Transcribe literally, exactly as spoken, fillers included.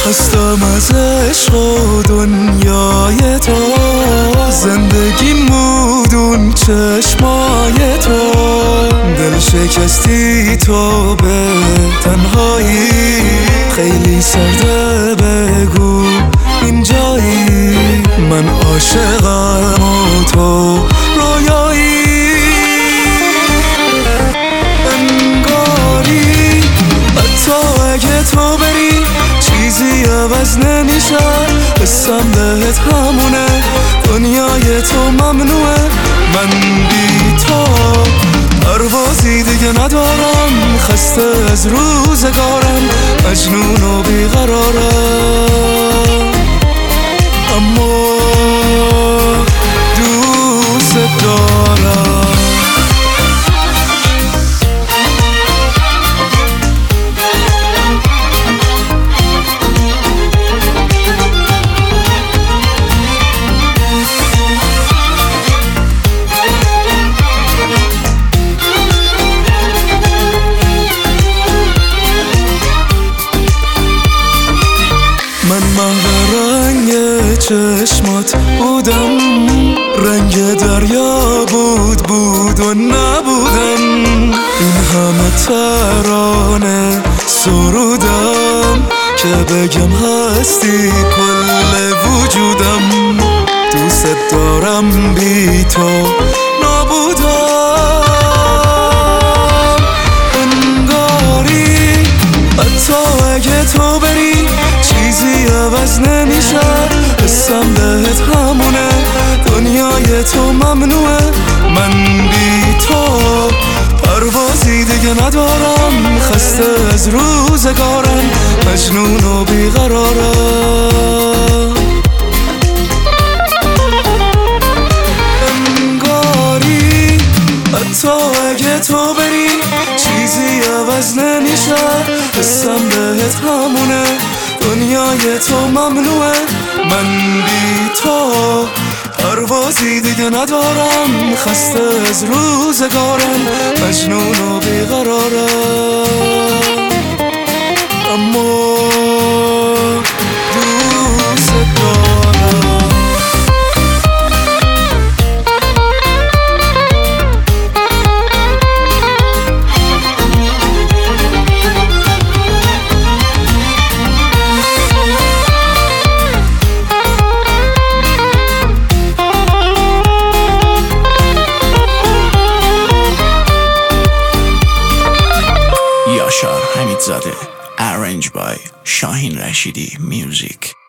هستم از عشق و دنیای تو، زندگی مودون چشمای تو، دل شکستی تو به تنهایی، خیلی سرده بگو اینجایی، من عاشقم و تو رویایی. انگاری حتی اگه تو بری چیزی عوض نمیشه، حسم بهت همونه، دنیای تو ممنوعه، من بی تو پروازی دیگه ندارم، خسته از روزگارم، مجنون و بیقرارم، اما دوست دارم. من محو رنگ چشمات بودم، رنگ دریا بود بود و نبودم، این همه ترانه سرودم که بگم هستی کل وجودم، دوست دارم بی تو نبودم. انگاری حتی اگه تو بری چیزی عوض نمیشه، حسم بهت همونه، دنیای تو ممنوعه، من بی تو پروازی دیگه ندارم، خسته از روزگارم، مجنون و بیقرارم. انگاری حتی اگه تو بری چیزی عوض نمیشه، حسم بهت همونه، دنیای تو ممنوعه، من بی تو پروازی دیگه ندارم، خسته از روزگارم، مجنون و بیقرارم، اما دوست دارم. Yashar Hamid Zade, arranged by Shahin Rashidi Music.